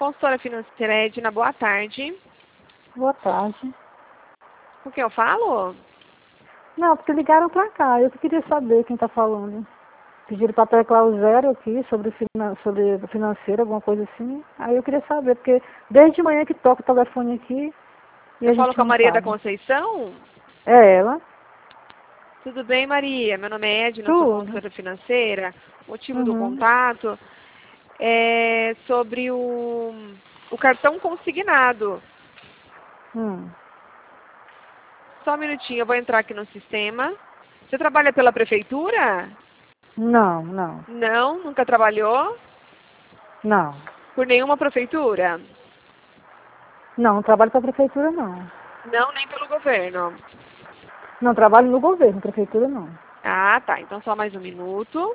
Consultora financeira Edna, boa tarde. Boa tarde. Com quem eu falo? Não, porque ligaram pra cá. Eu que queria saber quem tá falando. Pediram pra teclar o 0 aqui sobre financeiro, alguma coisa assim. Aí eu queria saber, porque desde manhã que toca o telefone aqui e Eu a falo gente com a não Maria da sabe. Conceição? É ela? Tudo bem, Maria? Meu nome é Edna, sou Tudo. consultora financeira. O motivo do Uhum. contato é sobre o cartão consignado. Hum. Só um minutinho, eu vou entrar aqui no sistema. Você trabalha pela prefeitura? Não, não. Não, nunca trabalhou? Não. Por nenhuma prefeitura? Não, não trabalho pra prefeitura, não. Não, nem pelo governo. Não, trabalho no governo, prefeitura não. Ah, tá. Então só mais um minuto.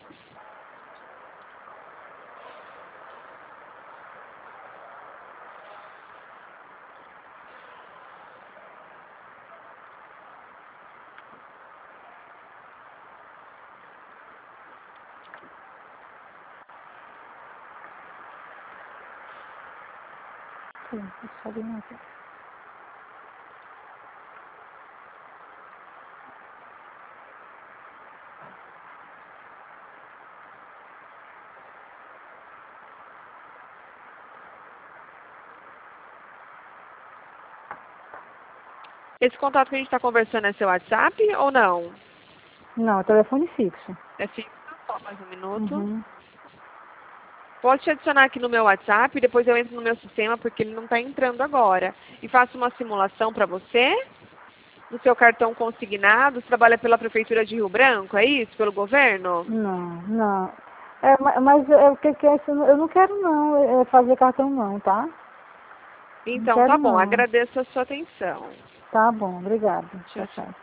Sim, não sabe nada. Esse contato que a gente está conversando é seu WhatsApp ou não? Não, é telefone fixo. É fixo? Só mais um minuto. Uhum. Pode te adicionar aqui no meu WhatsApp, depois eu entro no meu sistema porque ele não está entrando agora. E faço uma simulação para você, no seu cartão consignado. Você trabalha pela Prefeitura de Rio Branco, é isso? Pelo governo? Não, não. É, mas é, o que que é isso? Eu não quero não, fazer cartão não, tá? Não Então, quero tá bom. não. Agradeço a sua atenção. Tá bom, obrigada. Tchau, Tchau, tchau. tchau.